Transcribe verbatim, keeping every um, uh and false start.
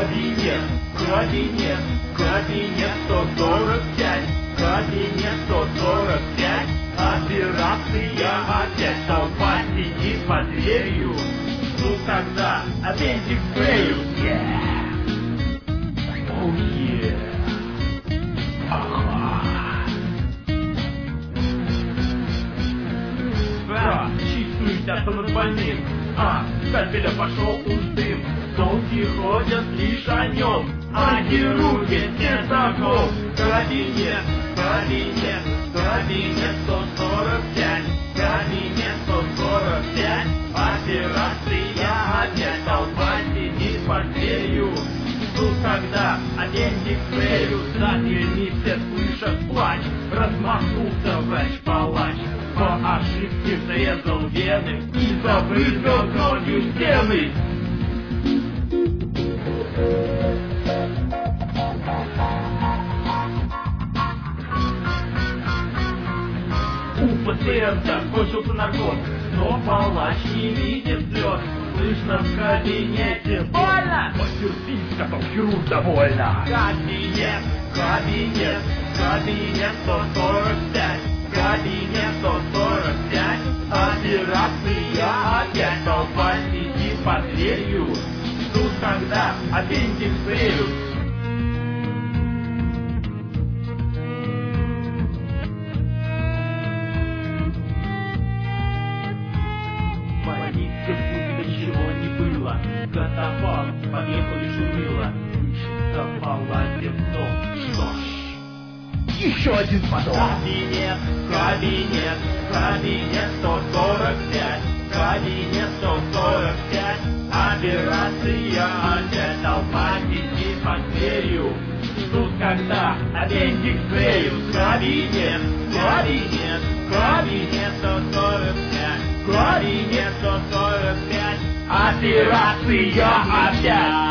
Кабинет, кабинет, кабинет сто сорок пять, кабинет сто сорок пять. Операция опять, толпа сидит под дверью. Ждут, когда аппендикс вскроют. Yeah. Oh yeah. Ага. Да, чувствуете от больным. А, скальпеля пошел уж дым. Толки ходят лишь о нем, а хирурги не знаком. Кабинет, кабинет, кабинет сто сорок пять, кабинет сто сорок пять. Операция опять, толпа сидит под дверью. Ждут, когда аппендикс вскроют. За дверьми все слышат плач. Размахнулся врач-палач, по ошибке срезал вены и забрызгал кровью стены. У пациента кончился наркоз, но палач не видит слез. Слышно в кабинете: больно! Потерпи, сказал хирург довольно. Кабинет, кабинет, кабинет сто сорок пять, кабинет сто сорок пять. Операция опять, толпа сидит под дверью. Ждут, когда аппендикс вскроют. Ничего не было. Катафалк подъехал и шумело. Вышел в палате в дом. Что ж, еще один потом. Кабинет, кабинет, кабинет сто сорок пять, кабинет сто сорок пять. Операция опять, толпа сидит под дверью. Ждут, когда аппендикс вскроют. Кабинет, кабинет, кабинет сто сорок пять, кабинет сто сорок пять. Операция опять.